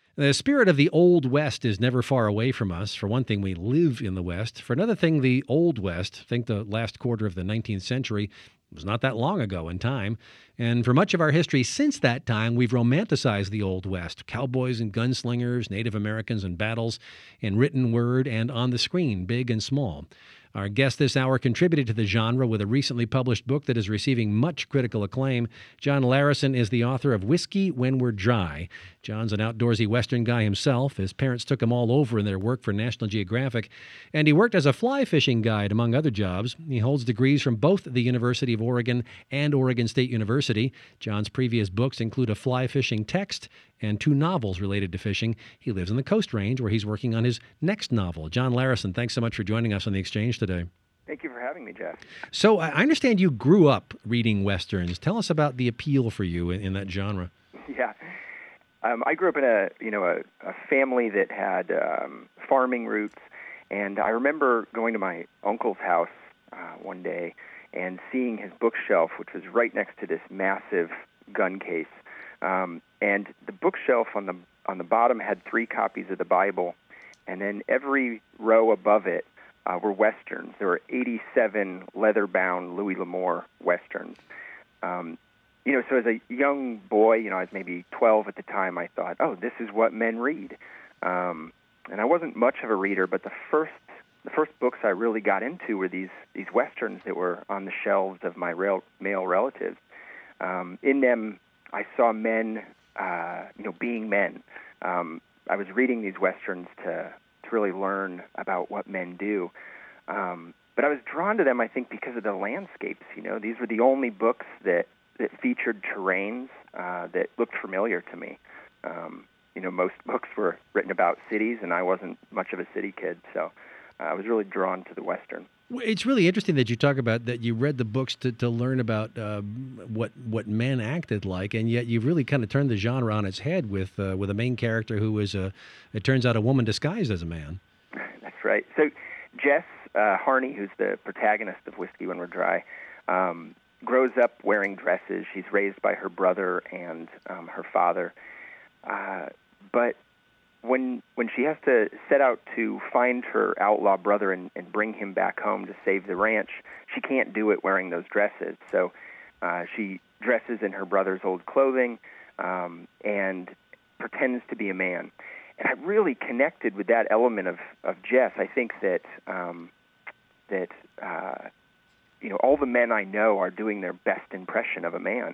The spirit of the Old West is never far away from us. For one thing, we live in the West. For another thing, the Old West, think the last quarter of the 19th century, was not that long ago in time. And for much of our history since that time, we've romanticized the Old West. Cowboys and gunslingers, Native Americans and battles, in written word and on the screen, big and small. Our guest this hour contributed to the genre with a recently published book that is receiving much critical acclaim. John Larison is the author of Whiskey When We're Dry. John's an outdoorsy Western guy himself. His parents took him all over in their work for National Geographic, and he worked as a fly fishing guide, among other jobs. He holds degrees from both the University of Oregon and Oregon State University. John's previous books include a fly fishing text and 2 novels related to fishing. He lives in the Coast Range, where he's working on his next novel. John Larison, thanks so much for joining us on The Exchange today. Thank you for having me, Jeff. So I understand you grew up reading Westerns. Tell us about the appeal for you in that genre. Yeah. I grew up in a family that had farming roots, and I remember going to my uncle's house one day and seeing his bookshelf, which was right next to this massive gun case. And the bookshelf on the bottom had 3 copies of the Bible, and then every row above it were Westerns. There were 87 leather-bound Louis L'Amour Westerns. So as a young boy, I was maybe 12 at the time, I thought, oh, this is what men read. And I wasn't much of a reader, but the first books I really got into were these Westerns that were on the shelves of my male relatives. In them, I saw men, being men. I was reading these Westerns to really learn about what men do. But I was drawn to them, I think, because of the landscapes. These were the only books that featured terrains that looked familiar to me. Most books were written about cities, and I wasn't much of a city kid, so I was really drawn to the Western. It's really interesting that you talk about that you read the books to learn about what men acted like, and yet you've really kind of turned the genre on its head with a main character who is, it turns out, a woman disguised as a man. That's right. So Jess Harney, who's the protagonist of Whiskey When We're Dry, grows up wearing dresses. She's raised by her brother and her father. But when she has to set out to find her outlaw brother and bring him back home to save the ranch, she can't do it wearing those dresses. So she dresses in her brother's old clothing and pretends to be a man. And I really connected with that element of Jess. I think that all the men I know are doing their best impression of a man.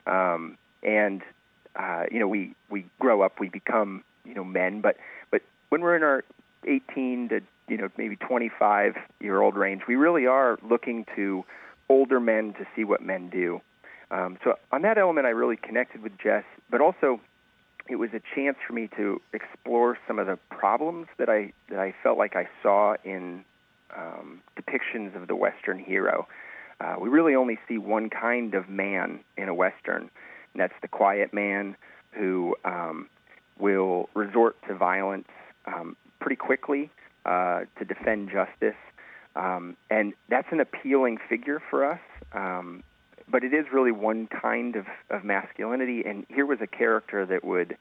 We grow up, we become men, but when we're in our 18 to maybe 25-year-old range, we really are looking to older men to see what men do. So on that element, I really connected with Jess, but also it was a chance for me to explore some of the problems that I felt like I saw in depictions of the Western hero. We really only see one kind of man in a Western, and that's the quiet man who will resort to violence pretty quickly to defend justice. And that's an appealing figure for us, but it is really one kind of masculinity. And here was a character that would,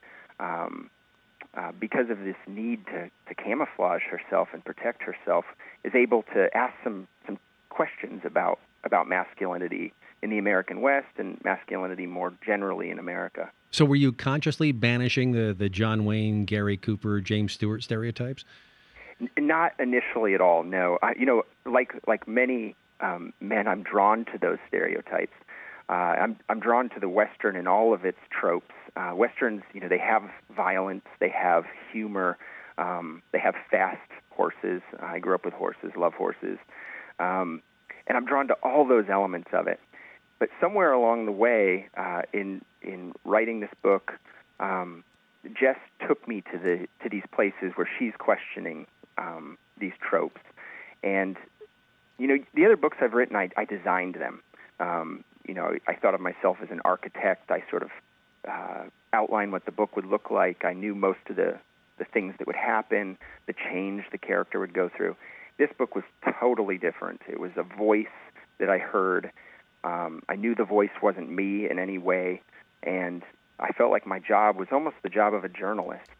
because of this need to camouflage herself and protect herself, is able to ask some questions about masculinity in the American West and masculinity more generally in America. So were you consciously banishing the John Wayne, Gary Cooper, James Stewart stereotypes? Not initially at all, no. Like many men, I'm drawn to those stereotypes. I'm drawn to the Western and all of its tropes. Westerns, they have violence, they have humor, they have fast horses. I grew up with horses, love horses. And I'm drawn to all those elements of it. But somewhere along the way, in writing this book, Jess took me to these places where she's questioning these tropes. And the other books I've written, I designed them. I thought of myself as an architect. I sort of outlined what the book would look like. I knew most of the things that would happen, the change the character would go through. This book was totally different. It was a voice that I heard. I knew the voice wasn't me in any way, and I felt like my job was almost the job of a journalist.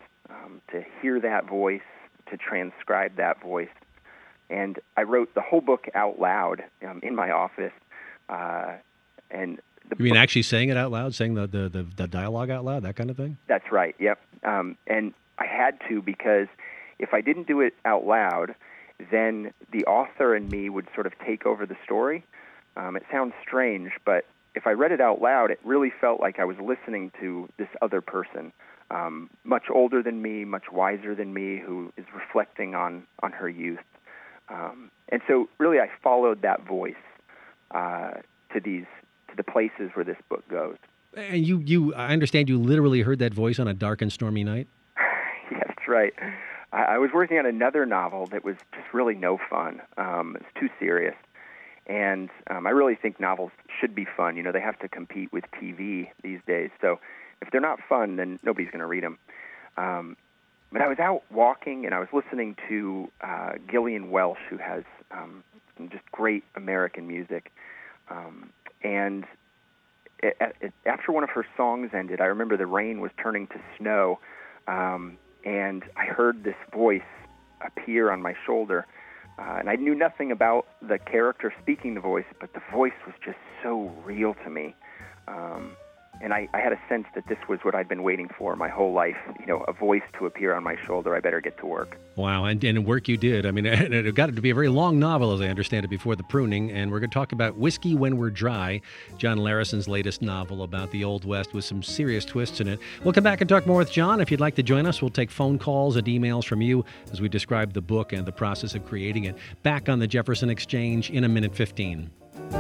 to hear that voice, to transcribe that voice. And I wrote the whole book out loud in my office. And you mean actually saying it out loud, saying the dialogue out loud, that kind of thing? That's right, yep. And I had to, because if I didn't do it out loud, then the author and me would sort of take over the story. It sounds strange, but if I read it out loud, it really felt like I was listening to this other person, much older than me, much wiser than me, who is reflecting on her youth. And so really I followed that voice to the places where this book goes. And I understand you literally heard that voice on a dark and stormy night? Yeah, that's right. I was working on another novel that was just really no fun. It's too serious. And I really think novels should be fun. You know, they have to compete with TV these days. So if they're not fun, then nobody's going to read them. But I was out walking, and I was listening to Gillian Welch, who has some just great American music. And after one of her songs ended, I remember the rain was turning to snow, and I heard this voice appear on my shoulder. And I knew nothing about the character speaking the voice, but the voice was just so real to me. And I had a sense that this was what I'd been waiting for my whole life, you know, a voice to appear on my shoulder. I better get to work. Wow, and work you did. I mean, it got to be a very long novel, as I understand it, before the pruning. And we're going to talk about Whiskey When We're Dry, John Larison's latest novel about the Old West with some serious twists in it. We'll come back and talk more with John. If you'd like to join us, we'll take phone calls and emails from you as we describe the book and the process of creating it. Back on the Jefferson Exchange in a minute 15.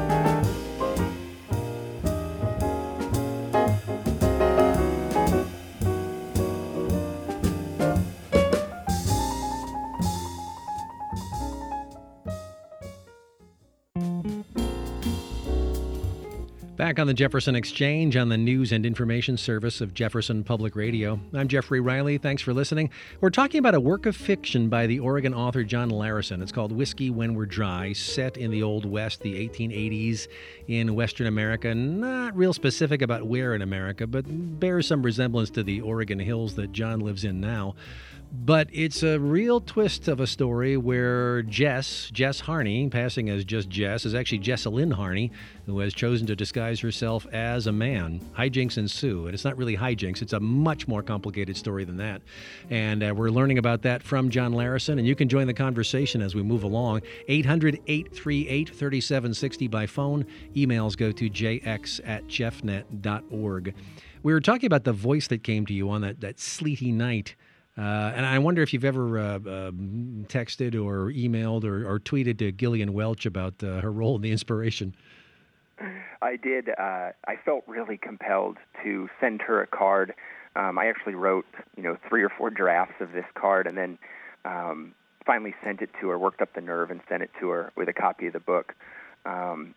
Back on the Jefferson Exchange on the news and information service of Jefferson Public Radio. I'm Jeffrey Riley. Thanks for listening. We're talking about a work of fiction by the Oregon author John Larison. It's called Whiskey When We're Dry, set in the Old West, the 1880s in Western America. Not real specific about where in America, but bears some resemblance to the Oregon hills that John lives in now. But it's a real twist of a story where Jess Harney, passing as just Jess, is actually Jessalyn Harney, who has chosen to disguise herself as a man. Hijinks ensue, and it's not really hijinks. It's a much more complicated story than that. And we're learning about that from John Larison, and you can join the conversation as we move along. 800-838-3760 by phone. Emails go to jx@jeffnet.org. We were talking about the voice that came to you on that sleety night. And I wonder if you've ever texted or emailed or tweeted to Gillian Welch about her role in the inspiration. I did. I felt really compelled to send her a card. I actually wrote, 3 or 4 drafts of this card, and then finally sent it to her, worked up the nerve and sent it to her with a copy of the book. I'm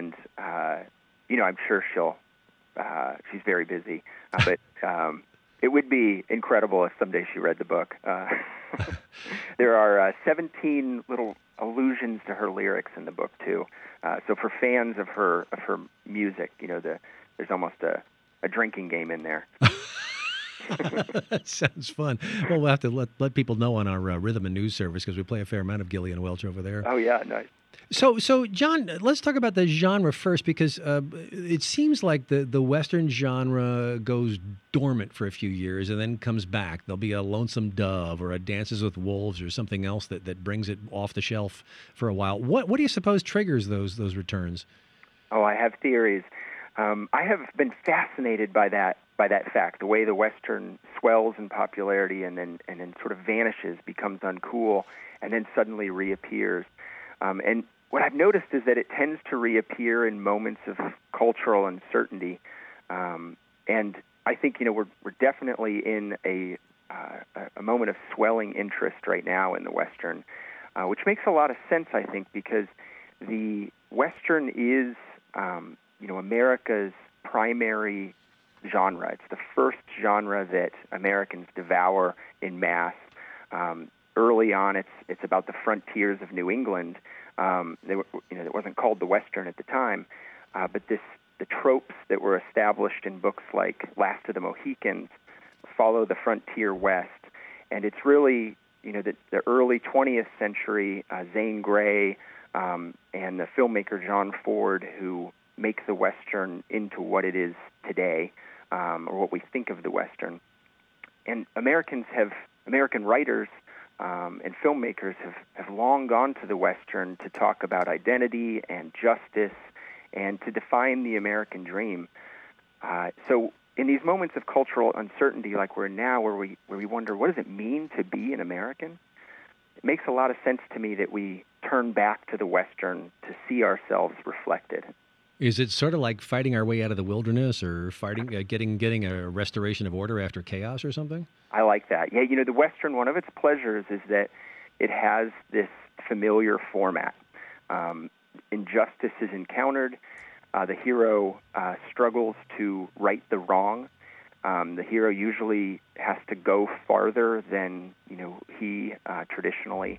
sure she's very busy, but it would be incredible if someday she read the book. There are 17 little allusions to her lyrics in the book, too. So for fans of her music, there's almost a drinking game in there. That sounds fun. Well, we'll have to let people know on our Rhythm and News service, because we play a fair amount of Gillian Welch over there. Oh, yeah, nice. So, John, let's talk about the genre first, because it seems like the Western genre goes dormant for a few years and then comes back. There'll be a Lonesome Dove or a Dances with Wolves or something else that brings it off the shelf for a while. What do you suppose triggers those returns? Oh, I have theories. I have been fascinated by that fact, the way the Western swells in popularity and then sort of vanishes, becomes uncool, and then suddenly reappears. And what I've noticed is that it tends to reappear in moments of cultural uncertainty. And I think, we're definitely in a moment of swelling interest right now in the Western, which makes a lot of sense, I think, because the Western is, America's primary genre. It's the first genre that Americans devour in mass. Early on, it's about the frontiers of New England. It wasn't called the Western at the time, but the tropes that were established in books like Last of the Mohicans follow the frontier West, And it's really, the early 20th century, Zane Grey and the filmmaker John Ford who make the Western into what it is today, or what we think of the Western. And American writers and filmmakers have long gone to the Western to talk about identity and justice and to define the American dream. So in these moments of cultural uncertainty like we're in now, where we wonder, what does it mean to be an American? It makes a lot of sense to me that we turn back to the Western to see ourselves reflected. Is it sort of like fighting our way out of the wilderness, or getting a restoration of order after chaos or something? I like that. Yeah, the Western, one of its pleasures is that it has this familiar format. Injustice is encountered. The hero struggles to right the wrong. The hero usually has to go farther than he traditionally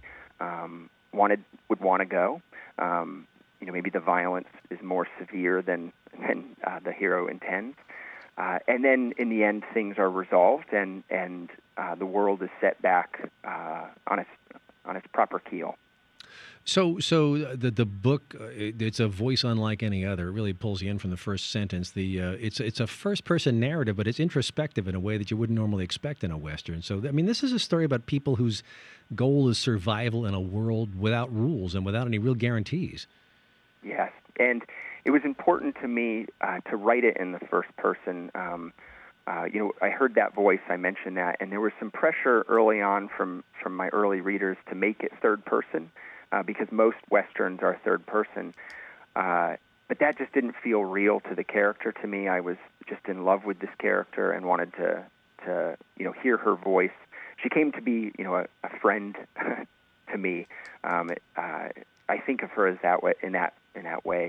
would want to go. Maybe the violence is more severe than the hero intends. And then in the end, things are resolved, and the world is set back on its proper keel. So the book, it's a voice unlike any other. It really pulls you in from the first sentence. It's a first person narrative, but it's introspective in a way that you wouldn't normally expect in a Western. So this is a story about people whose goal is survival in a world without rules and without any real guarantees. Yes, and it was important to me to write it in the first person. I heard that voice, I mentioned that, and there was some pressure early on from my early readers to make it third person, because most Westerns are third person. But that just didn't feel real to the character to me. I was just in love with this character and wanted to hear her voice. She came to be a friend to me. I think of her as that way, in that way.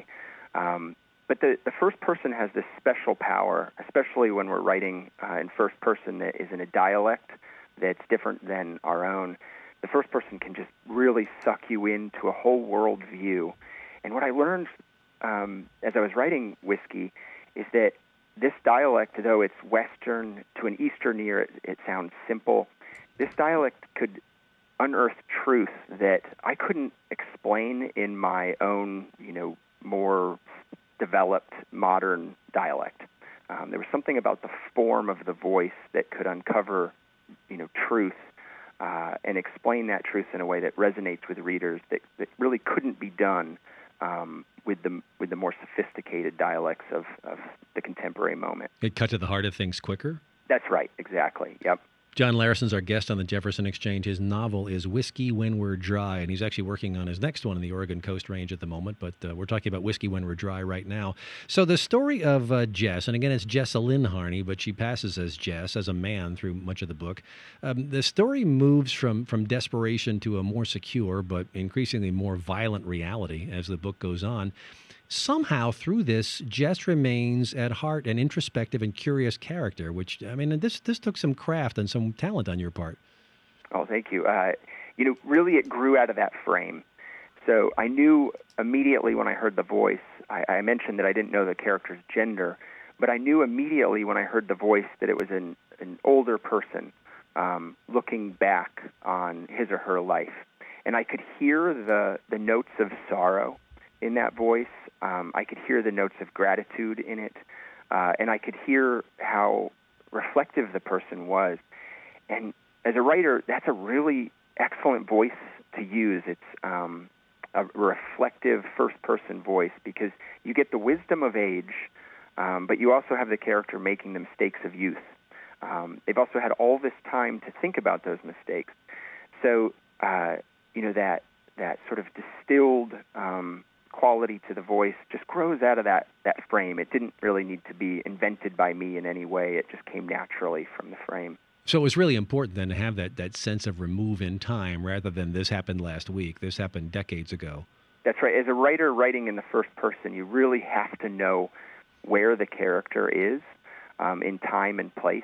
But the first person has this special power, especially when we're writing in first person that is in a dialect that's different than our own. The first person can just really suck you into a whole world view. And what I learned as I was writing Whiskey is that this dialect, though it's Western to an Eastern ear, it sounds simple. This dialect could unearth truth that I couldn't explain in my own, more developed modern dialect. There was something about the form of the voice that could uncover, truth and explain that truth in a way that resonates with readers that really couldn't be done with the more sophisticated dialects of the contemporary moment. It cut to the heart of things quicker? That's right, exactly, yep. John Larison's our guest on the Jefferson Exchange. His novel is Whiskey When We're Dry, and he's actually working on his next one in the Oregon Coast Range at the moment, but we're talking about Whiskey When We're Dry right now. So the story of Jess, and again, it's Jessalyn Harney, but she passes as Jess, as a man through much of the book. The story moves from desperation to a more secure, but increasingly more violent reality as the book goes on. Somehow, through this, Jess remains at heart an introspective and curious character, which, this took some craft and some talent on your part. Oh, thank you. Really it grew out of that frame. So I knew immediately when I heard the voice, I mentioned that I didn't know the character's gender, but I knew immediately when I heard the voice that it was an older person looking back on his or her life. And I could hear the notes of sorrow in that voice. I could hear the notes of gratitude in it, and I could hear how reflective the person was. And as a writer, that's a really excellent voice to use. It's a reflective first-person voice because you get the wisdom of age, but you also have the character making the mistakes of youth. They've also had all this time to think about those mistakes. So, that sort of distilled quality to the voice just grows out of that frame. It didn't really need to be invented by me in any way. It just came naturally from the frame. So it was really important then to have that sense of remove in time rather than this happened last week. This happened decades ago. That's right. As a writer writing in the first person, you really have to know where the character is in time and place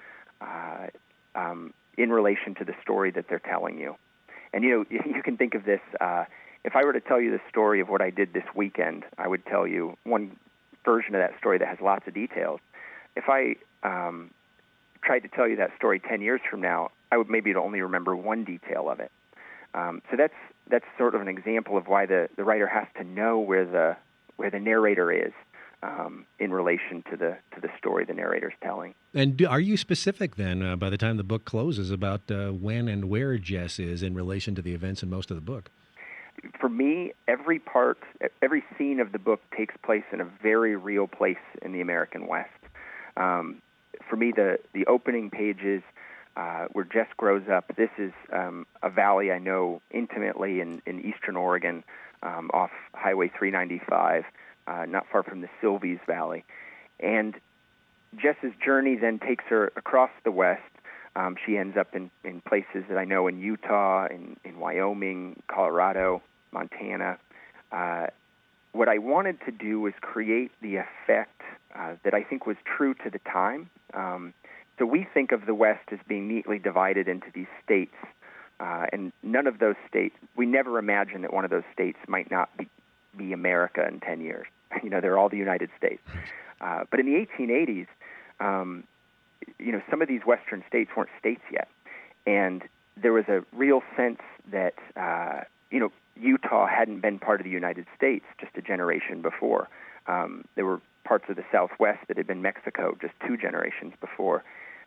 in relation to the story that they're telling you. And, you can think of this, if I were to tell you the story of what I did this weekend, I would tell you one version of that story that has lots of details. If I tried to tell you that story 10 years from now, I would maybe only remember one detail of it. So that's sort of an example of why the writer has to know where the narrator is in relation to the story the narrator's telling. And are you specific then, by the time the book closes, about when and where Jess is in relation to the events in most of the book? For me, every scene of the book takes place in a very real place in the American West. For me, the opening pages where Jess grows up, this is a valley I know intimately in eastern Oregon, off Highway 395, not far from the Silvies Valley. And Jess's journey then takes her across the West. She ends up in places that I know in Utah, in Wyoming, Colorado, Montana. What I wanted to do was create the effect that I think was true to the time. So we think of the West as being neatly divided into these states, and none of those states, we never imagine that one of those states might not be America in 10 years. They're all the United States. But in the 1880s, some of these Western states weren't states yet. And there was a real sense that, Utah hadn't been part of the United States just a generation before. There were parts of the Southwest that had been Mexico just 2 generations before.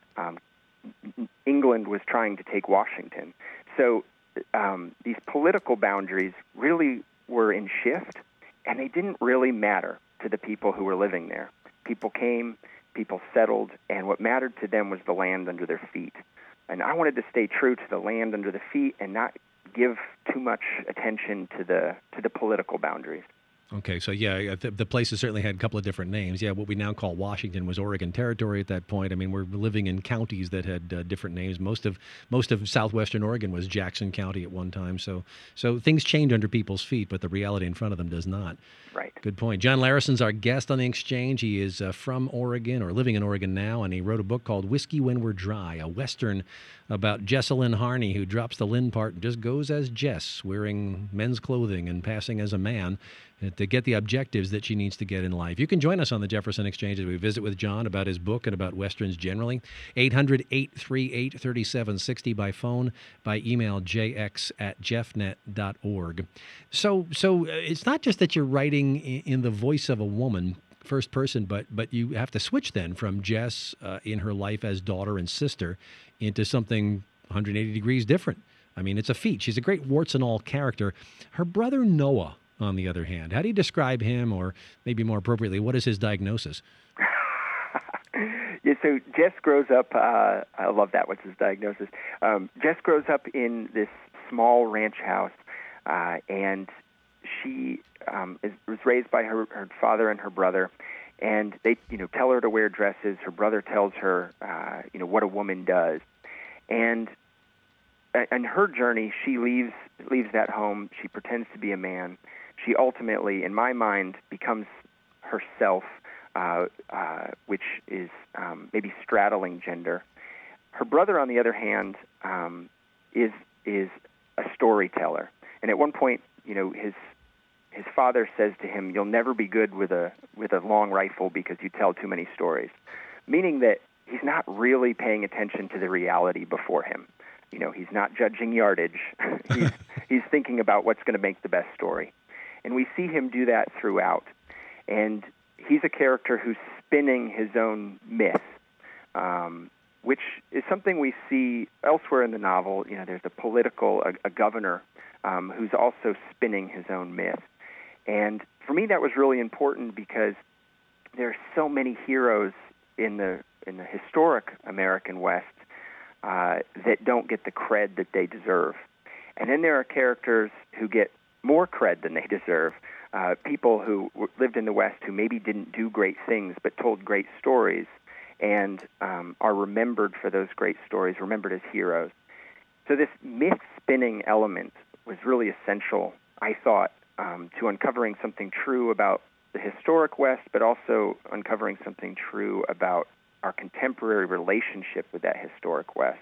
England was trying to take Washington. So these political boundaries really were in shift, and they didn't really matter to the people who were living there. People came, people settled, and what mattered to them was the land under their feet. And I wanted to stay true to the land under the feet and not give too much attention to the political boundaries. Okay, so the places certainly had a couple of different names. Yeah, what we now call Washington was Oregon Territory at that point. I mean, we're living in counties that had different names. Most of southwestern Oregon was Jackson County at one time. So things change under people's feet, but the reality in front of them does not. Right. Good point. John Larrison's our guest on The Exchange. He is from Oregon, or living in Oregon now, and he wrote a book called Whiskey When We're Dry, a Western about Jessalyn Harney, who drops the Lynn part and just goes as Jess, wearing men's clothing and passing as a man, to get the objectives that she needs to get in life. You can join us on the Jefferson Exchange as we visit with John about his book and about Westerns generally. 800-838-3760 by phone, by email, jx@jeffnet.org. So it's not just that you're writing in the voice of a woman, first person, but you have to switch then from Jess in her life as daughter and sister into something 180 degrees different. I mean, it's a feat. She's a great warts and all character. Her brother Noah, on the other hand, how do you describe him, or maybe more appropriately, what is his diagnosis? Yeah, so Jess grows up, I love that, what's his diagnosis? Jess grows up in this small ranch house, and she was raised by her father and her brother, and they tell her to wear dresses. Her brother tells her what a woman does. And her journey, she leaves that home. She pretends to be a man. She ultimately, in my mind, becomes herself, which is maybe straddling gender. Her brother, on the other hand, is a storyteller. And at one point, his father says to him, "You'll never be good with a long rifle because you tell too many stories," meaning that he's not really paying attention to the reality before him. He's not judging yardage. He's thinking about what's going to make the best story. And we see him do that throughout. And he's a character who's spinning his own myth, which is something we see elsewhere in the novel. There's a governor who's also spinning his own myth. And for me, that was really important because there are so many heroes in the historic American West that don't get the cred that they deserve. And then there are characters who get more cred than they deserve, people who lived in the West who maybe didn't do great things but told great stories and are remembered for those great stories, remembered as heroes. So this myth-spinning element was really essential, I thought, to uncovering something true about the historic West, but also uncovering something true about our contemporary relationship with that historic West.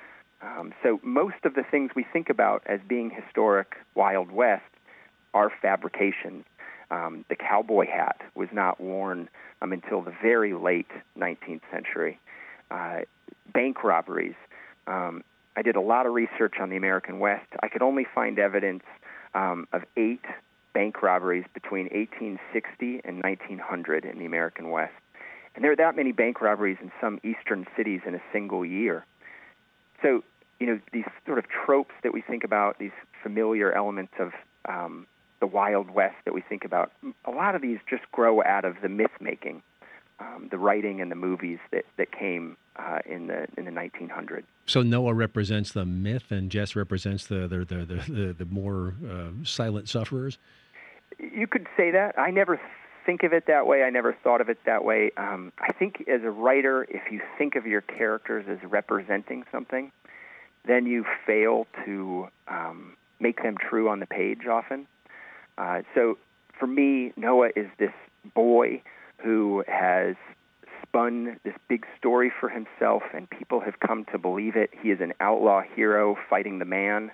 So most of the things we think about as being historic Wild West are fabrications. The cowboy hat was not worn until the very late 19th century. Bank robberies. I did a lot of research on the American West. I could only find evidence of 8 bank robberies between 1860 and 1900 in the American West. And there are that many bank robberies in some eastern cities in a single year. So, these sort of tropes that we think about, these familiar elements of the Wild West that we think about, a lot of these just grow out of the myth-making, the writing and the movies that came in the 1900s. So Noah represents the myth, and Jess represents the more silent sufferers? You could say that. I never think of it that way. I never thought of it that way. I think as a writer, if you think of your characters as representing something, then you fail to make them true on the page often. So for me, Noah is this boy who has spun this big story for himself, and people have come to believe it. He is an outlaw hero fighting the man.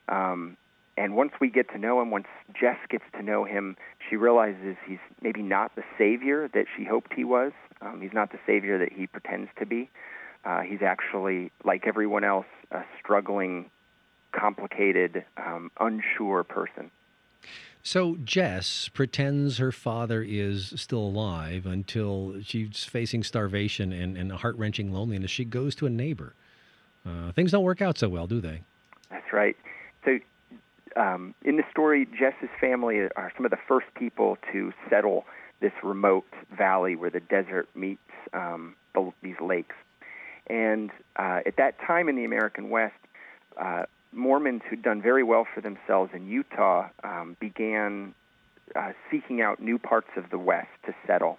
And once we get to know him, once Jess gets to know him, she realizes he's maybe not the savior that she hoped he was. He's not the savior that he pretends to be. He's actually, like everyone else, a struggling, complicated, unsure person. So Jess pretends her father is still alive until she's facing starvation and heart-wrenching loneliness. She goes to a neighbor. Things don't work out so well, do they? That's right. So in the story, Jess's family are some of the first people to settle this remote valley where the desert meets these lakes. And at that time in the American West, Mormons who'd done very well for themselves in Utah began seeking out new parts of the West to settle.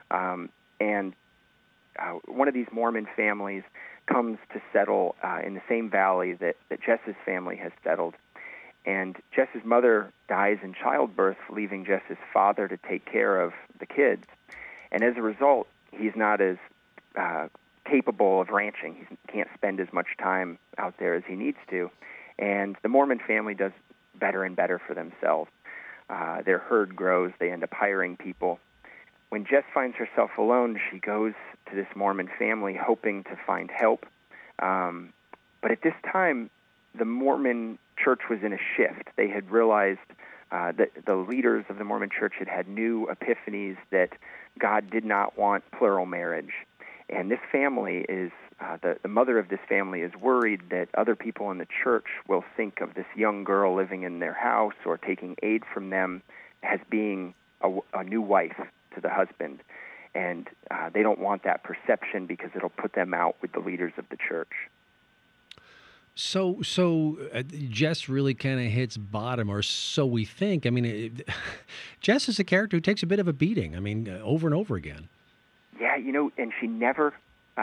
And one of these Mormon families comes to settle in the same valley that Jess's family has settled. And Jess's mother dies in childbirth, leaving Jess's father to take care of the kids. And as a result, he's not as capable of ranching. He can't spend as much time out there as he needs to. And the Mormon family does better and better for themselves. Their herd grows. They end up hiring people. When Jess finds herself alone, she goes to this Mormon family hoping to find help. But at this time, the Mormon church was in a shift. They had realized that the leaders of the Mormon church had had new epiphanies that God did not want plural marriage. And this family is, the mother of this family is worried that other people in the church will think of this young girl living in their house or taking aid from them as being a new wife to the husband. And they don't want that perception because it'll put them out with the leaders of the church. So Jess really kind of hits bottom, or so we think. I mean, Jess is a character who takes a bit of a beating. I mean, over and over again. Yeah, and she never.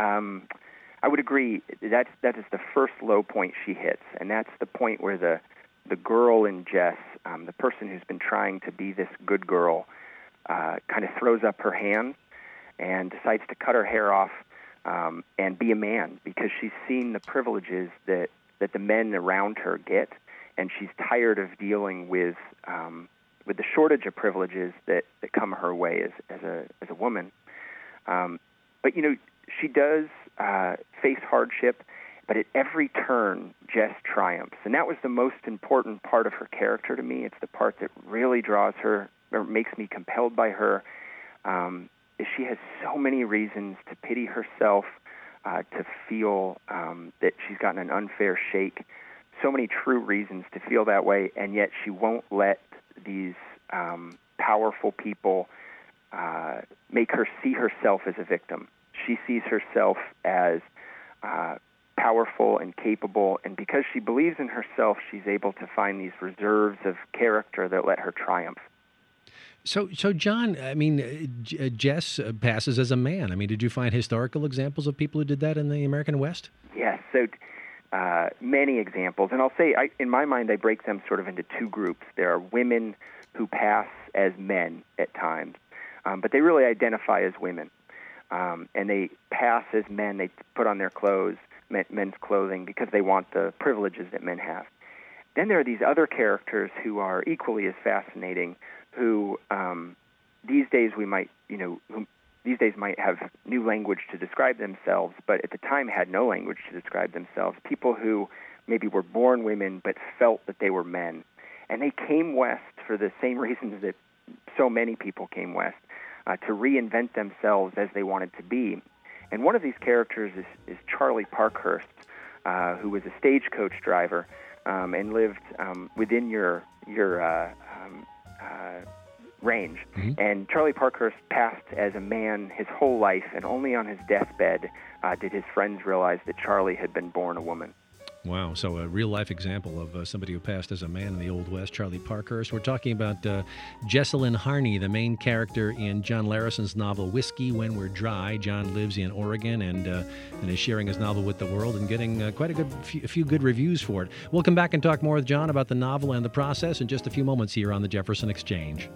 I would agree that is the first low point she hits, and that's the point where the girl in Jess, the person who's been trying to be this good girl, kind of throws up her hand and decides to cut her hair off and be a man, because she's seen the privileges that the men around her get, and she's tired of dealing with the shortage of privileges that come her way as a woman. But she does face hardship, but at every turn, Jess triumphs, and that was the most important part of her character to me. It's the part that really draws her, or makes me compelled by her. Is she has so many reasons to pity herself, to feel that she's gotten an unfair shake, so many true reasons to feel that way, and yet she won't let these powerful people make her see herself as a victim. She sees herself as powerful and capable, and because she believes in herself, she's able to find these reserves of character that let her triumph. So John, I mean, Jess passes as a man. I mean, did you find historical examples of people who did that in the American West? Yes, so many examples. And I'll say, in my mind, I break them sort of into two groups. There are women who pass as men at times, but they really identify as women. And they pass as men. They put on their clothes, men's clothing, because they want the privileges that men have. Then there are these other characters who are equally as fascinating, who these days might have new language to describe themselves, but at the time had no language to describe themselves. People who maybe were born women but felt that they were men. And they came west for the same reasons that so many people came west, to reinvent themselves as they wanted to be. And one of these characters is Charlie Parkhurst, who was a stagecoach driver and lived within your range. Mm-hmm. And Charlie Parkhurst passed as a man his whole life, and only on his deathbed did his friends realize that Charlie had been born a woman. Wow. So a real-life example of somebody who passed as a man in the Old West, Charlie Parkhurst. We're talking about Jessalyn Harney, the main character in John Larrison's novel Whiskey When We're Dry. John lives in Oregon and is sharing his novel with the world and getting quite a few good reviews for it. We'll come back and talk more with John about the novel and the process in just a few moments here on the Jefferson Exchange.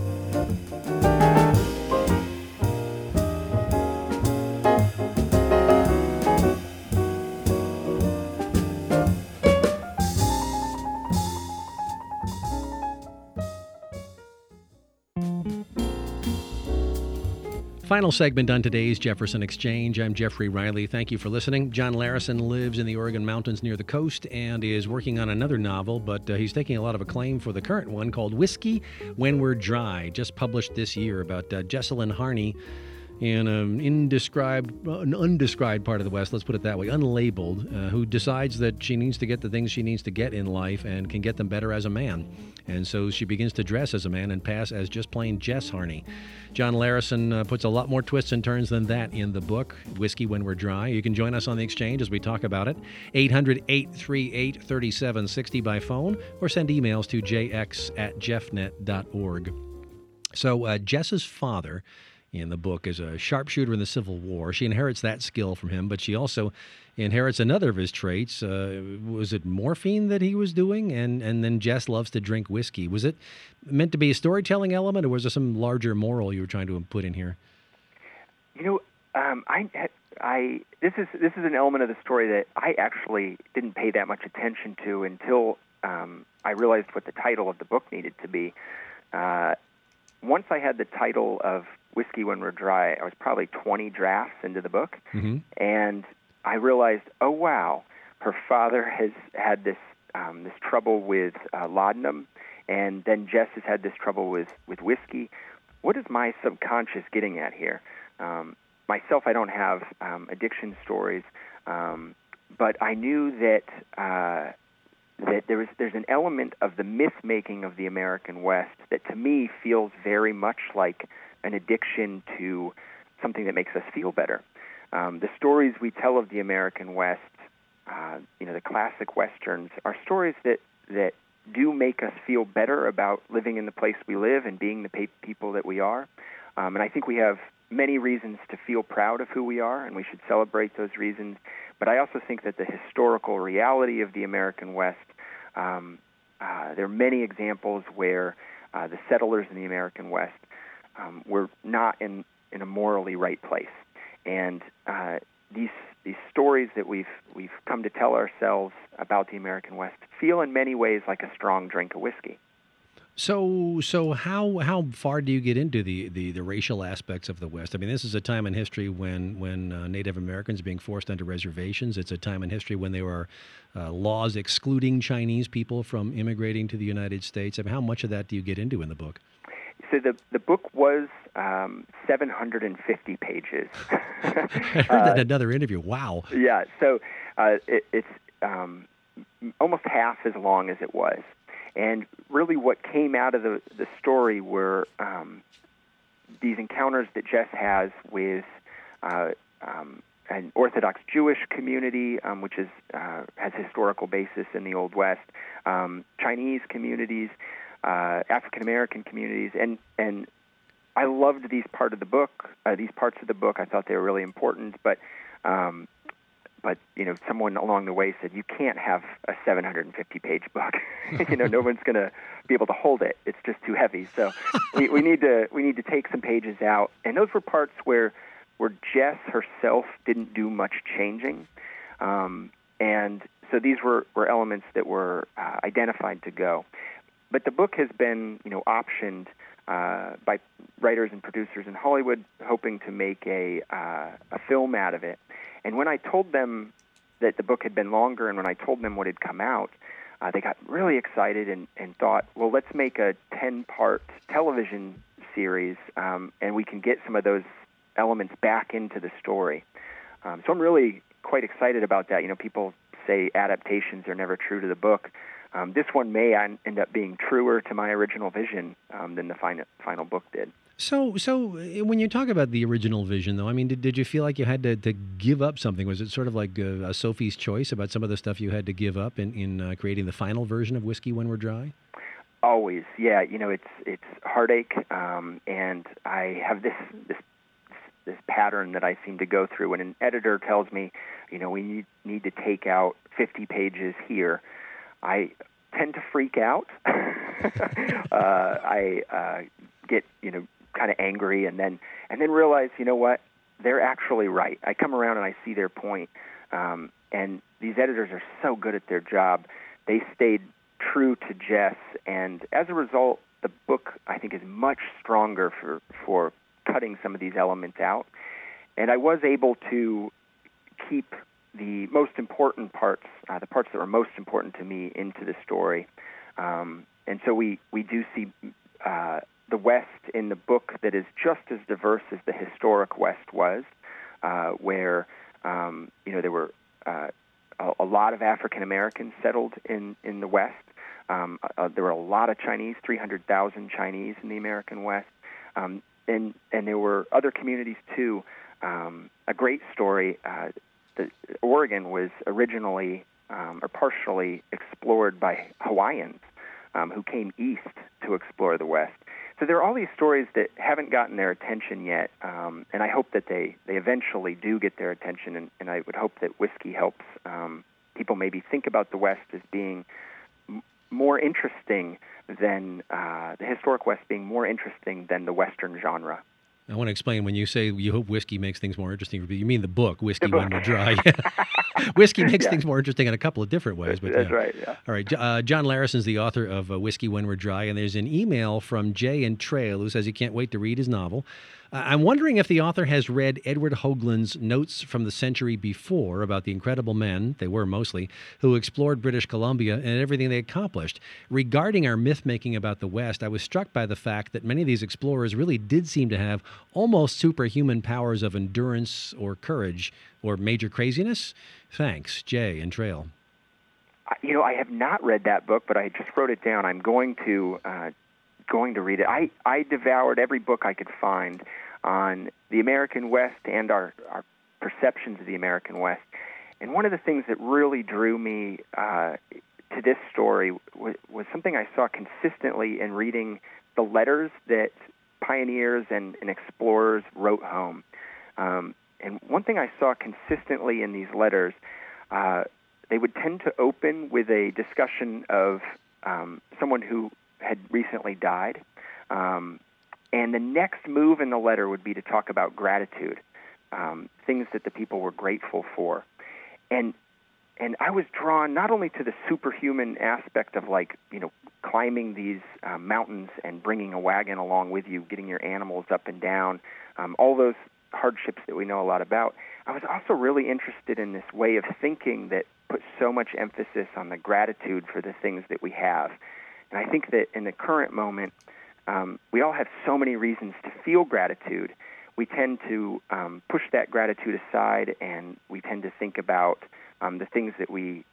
Final segment on today's Jefferson Exchange. I'm Jeffrey Riley. Thank you for listening. John Larrison lives in the Oregon mountains near the coast and is working on another novel, but he's taking a lot of acclaim for the current one called Whiskey When We're Dry, just published this year, about Jessalyn Harney in an undescribed part of the West, let's put it that way, unlabeled, who decides that she needs to get the things she needs to get in life and can get them better as a man. And so she begins to dress as a man and pass as just plain Jess Harney. John Larrison puts a lot more twists and turns than that in the book, Whiskey When We're Dry. You can join us on the Exchange as we talk about it, 800-838-3760 by phone, or send emails to jx@jeffnet.org. So Jess's father in the book is a sharpshooter in the Civil War. She inherits that skill from him, but she also inherits another of his traits. Was it morphine that he was doing? And then Jess loves to drink whiskey. Was it meant to be a storytelling element, or was there some larger moral you were trying to put in here? You know, this is an element of the story that I actually didn't pay that much attention to until I realized what the title of the book needed to be. Once I had the title of Whiskey When We're Dry, I was probably 20 drafts into the book, mm-hmm. and I realized, oh wow, her father has had this trouble with laudanum, and then Jess has had this trouble with whiskey. What is my subconscious getting at here? Myself, I don't have addiction stories, but I knew that there's an element of the myth-making of the American West that to me feels very much like an addiction to something that makes us feel better. The stories we tell of the American West, the classic Westerns, are stories that do make us feel better about living in the place we live and being the people that we are. And I think we have many reasons to feel proud of who we are, and we should celebrate those reasons. But I also think that the historical reality of the American West, there are many examples where the settlers in the American West were not in a morally right place. And these stories that we've come to tell ourselves about the American West feel in many ways like a strong drink of whiskey. So how far do you get into the racial aspects of the West? I mean, this is a time in history when Native Americans are being forced onto reservations. It's a time in history when there are laws excluding Chinese people from immigrating to the United States. I mean, how much of that do you get into in the book? So the book was 750 pages. I heard that in another interview. Wow. Yeah, so it's almost half as long as it was. And really what came out of the story were these encounters that Jess has with an Orthodox Jewish community, which has historical basis in the Old West, Chinese communities, African American communities, and I loved these parts of the book. I thought they were really important, but someone along the way said you can't have a 750-page book. No one's going to be able to hold it. It's just too heavy. So we need to take some pages out, and those were parts where Jess herself didn't do much changing, and so these were elements that were identified to go. But the book has been, optioned by writers and producers in Hollywood, hoping to make a film out of it. And when I told them that the book had been longer, and when I told them what had come out, they got really excited and thought, well, let's make a 10-part television series, and we can get some of those elements back into the story. So I'm really quite excited about that. People say adaptations are never true to the book. This one may end up being truer to my original vision than the final book did. So when you talk about the original vision, though, I mean, did you feel like you had to give up something? Was it sort of like a Sophie's Choice about some of the stuff you had to give up in creating the final version of Whiskey When We're Dry? Always, yeah. It's heartache, and I have this pattern that I seem to go through. When an editor tells me, we need to take out 50 pages here, I tend to freak out. I get kind of angry, and then realize, what, they're actually right. I come around and I see their point, and these editors are so good at their job. They stayed true to Jess, and as a result, the book, I think, is much stronger for cutting some of these elements out. And I was able to keep the most important parts, the parts that were most important to me, into the story. And so we do see the West in the book that is just as diverse as the historic West was, where there were a lot of African Americans settled in the West. There were a lot of Chinese, 300,000 Chinese in the American West, and there were other communities too. A great story. Oregon was originally or partially explored by Hawaiians who came east to explore the West. So there are all these stories that haven't gotten their attention yet, and I hope that they eventually do get their attention, and I would hope that Whiskey helps people maybe think about the West as being more interesting than the historic West being more interesting than the Western genre. I want to explain, when you say you hope Whiskey makes things more interesting, you mean the book, Whiskey The book. When We're Dry. Whiskey makes things more interesting in a couple of different ways. But That's right, yeah. All right. John Larison's the author of Whiskey When We're Dry, and there's an email from Jay and Trail who says he can't wait to read his novel. I'm wondering if the author has read Edward Hoagland's Notes from the Century Before about the incredible men, they were mostly, who explored British Columbia and everything they accomplished. Regarding our myth-making about the West, I was struck by the fact that many of these explorers really did seem to have almost superhuman powers of endurance or courage or major craziness. Thanks, Jay and Trail. I have not read that book, but I just wrote it down. I'm going to read it. I devoured every book I could find on the American West and our perceptions of the American West. And one of the things that really drew me to this story was something I saw consistently in reading the letters that pioneers and explorers wrote home. And one thing I saw consistently in these letters, they would tend to open with a discussion of someone who had recently died. And the next move in the letter would be to talk about gratitude, things that the people were grateful for. And I was drawn not only to the superhuman aspect of, climbing these mountains and bringing a wagon along with you, getting your animals up and down, all those hardships that we know a lot about. I was also really interested in this way of thinking that puts so much emphasis on the gratitude for the things that we have. And I think that in the current moment, we all have so many reasons to feel gratitude. We tend to push that gratitude aside, and we tend to think about the things that we,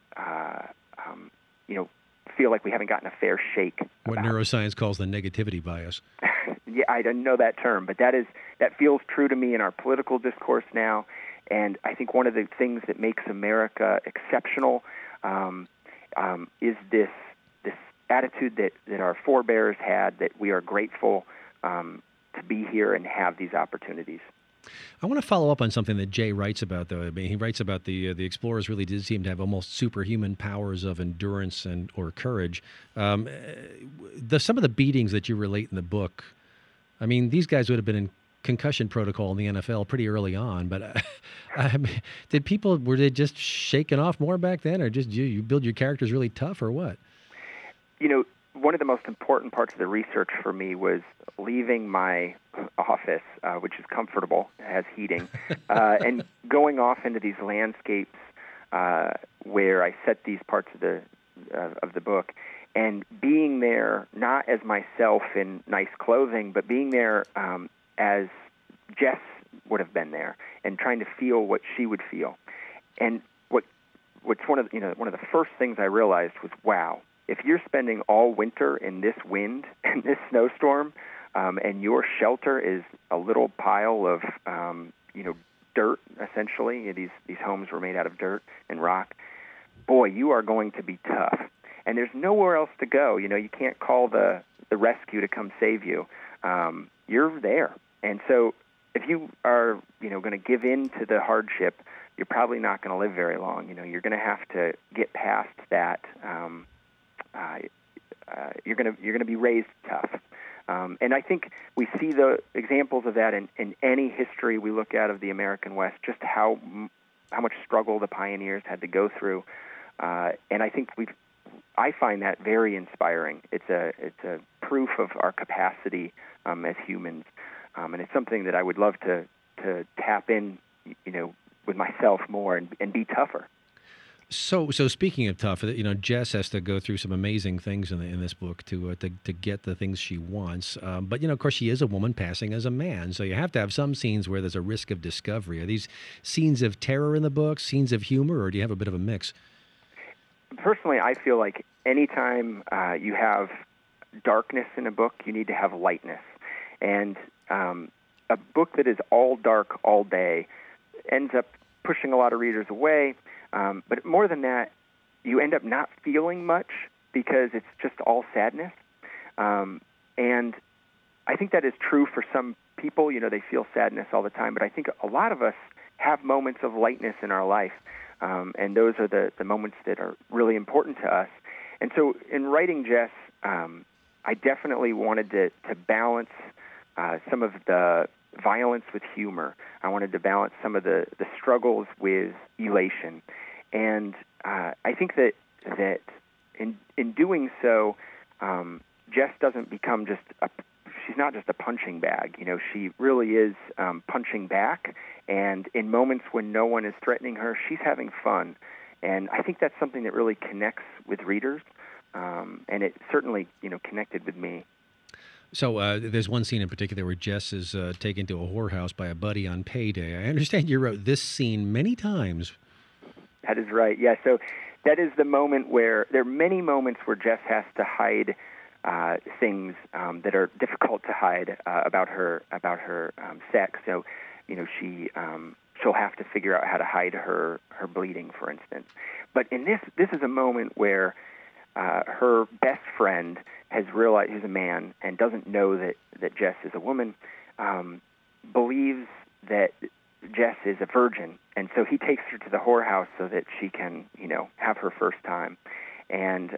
feel like we haven't gotten a fair shake What about. neuroscience calls the negativity bias. Yeah, I didn't know that term, but that feels true to me in our political discourse now. And I think one of the things that makes America exceptional is this attitude that our forebears had, that we are grateful to be here and have these opportunities. I want to follow up on something that Jay writes about, though. I mean, he writes about the explorers really did seem to have almost superhuman powers of endurance or courage. Some of the beatings that you relate in the book, I mean, these guys would have been in concussion protocol in the NFL pretty early on, but were they just shaken off more back then, or just you build your characters really tough, or what? One of the most important parts of the research for me was leaving my office, which is comfortable, has heating, and going off into these landscapes where I set these parts of the book, and being there not as myself in nice clothing, but being there as Jess would have been there, and trying to feel what she would feel. And what's one of the first things I realized was, wow, if you're spending all winter in this wind and this snowstorm, and your shelter is a little pile of dirt, essentially. These homes were made out of dirt and rock. Boy, you are going to be tough. And there's nowhere else to go. You can't call the rescue to come save you. You're there. And so if you are, going to give in to the hardship, you're probably not going to live very long. You're going to have to get past that. You're going to be raised tough. And I think we see the examples of that in any history we look at of the American West, just how much struggle the pioneers had to go through. And I think I find that very inspiring. It's a proof of our capacity as humans, and it's something that I would love to tap in, with myself more and be tougher. So speaking of tough, Jess has to go through some amazing things in this book to get the things she wants. But of course, she is a woman passing as a man, so you have to have some scenes where there's a risk of discovery. Are these scenes of terror in the book, scenes of humor, or do you have a bit of a mix? Personally, I feel like anytime you have darkness in a book, you need to have lightness. And a book that is all dark all day ends up pushing a lot of readers away. But more than that, you end up not feeling much because it's just all sadness. And I think that is true for some people. They feel sadness all the time. But I think a lot of us have moments of lightness in our life. And those are the moments that are really important to us. And so in writing Jess, I definitely wanted to balance some of the violence with humor. I wanted to balance some of the struggles with elation. And I think that in doing so, Jess doesn't become she's not just a punching bag. She really is punching back. And in moments when no one is threatening her, she's having fun. And I think that's something that really connects with readers. And it certainly, connected with me. So there's one scene in particular where Jess is taken to a whorehouse by a buddy on payday. I understand you wrote this scene many times. That is right. Yeah, so that is the moment where there are many moments where Jess has to hide things that are difficult to hide about her sex. So, she'll have to figure out how to hide her bleeding, for instance. But in this is a moment where her best friend has realized, who's a man and doesn't know that Jess is a woman, believes that Jess is a virgin, and so he takes her to the whorehouse so that she can, have her first time, and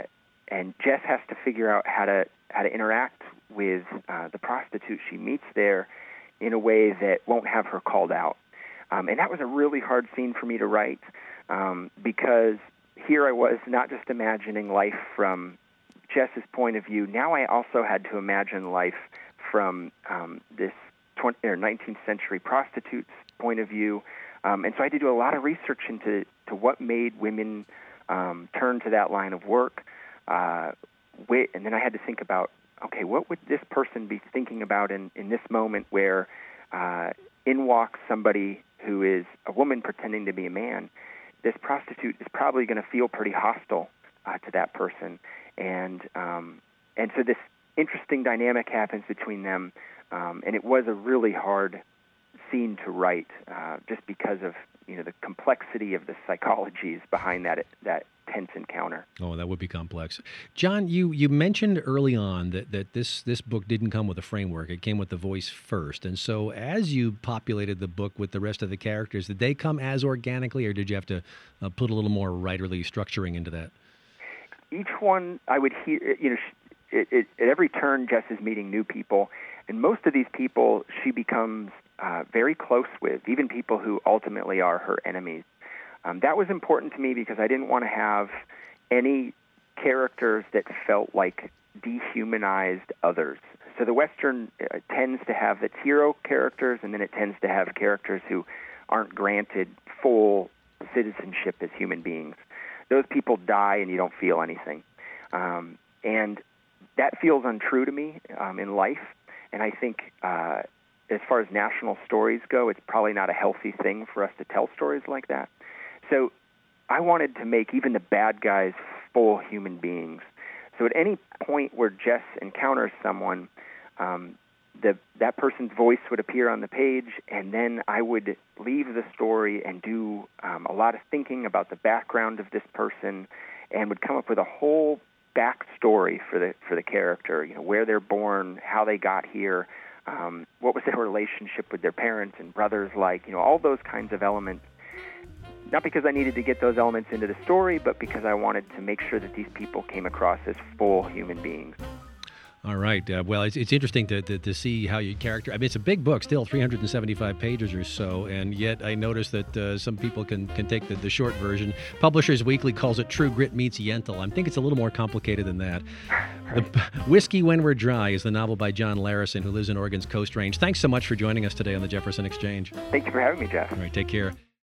Jess has to figure out how to interact with the prostitute she meets there in a way that won't have her called out, and that was a really hard scene for me to write because here I was not just imagining life from Jess's point of view. Now I also had to imagine life from this 19th century prostitute's point of view. And so I had to do a lot of research into what made women turn to that line of work. And then I had to think about, okay, what would this person be thinking about in this moment where in walks somebody who is a woman pretending to be a man? This prostitute is probably going to feel pretty hostile to that person. And so this interesting dynamic happens between them. And it was a really hard scene to write just because of the complexity of the psychologies behind that tense encounter. Oh, that would be complex. John, you mentioned early on that this book didn't come with a framework. It came with the voice first. And so as you populated the book with the rest of the characters, did they come as organically, or did you have to put a little more writerly structuring into that? Each one I would hear, at every turn, Jess is meeting new people. And most of these people she becomes very close with, even people who ultimately are her enemies. That was important to me because I didn't want to have any characters that felt like dehumanized others. So the Western tends to have its hero characters, and then it tends to have characters who aren't granted full, humanity. And so I wanted to have characters that felt like dehumanized others. So the Western tends to have its hero characters, and then it tends to have characters who aren't granted full citizenship as human beings. Those people die and you don't feel anything. And that feels untrue to me in life. And I think as far as national stories go, it's probably not a healthy thing for us to tell stories like that. So I wanted to make even the bad guys full human beings. So at any point where Jess encounters someone, that person's voice would appear on the page, and then I would leave the story and do a lot of thinking about the background of this person, and would come up with a whole backstory for the character. You know, where they're born, how they got here, what was their relationship with their parents and brothers like. You know, all those kinds of elements. Not because I needed to get those elements into the story, but because I wanted to make sure that these people came across as full human beings. All right. Well, it's interesting to see how you character. I mean, it's a big book, still 375 pages or so, and yet I noticed that some people can take the short version. Publishers Weekly calls it True Grit Meets Yentl. I think it's a little more complicated than that. Right. Whiskey When We're Dry is the novel by John Larison, who lives in Oregon's Coast Range. Thanks so much for joining us today on the Jefferson Exchange. Thank you for having me, Jeff. All right. Take care.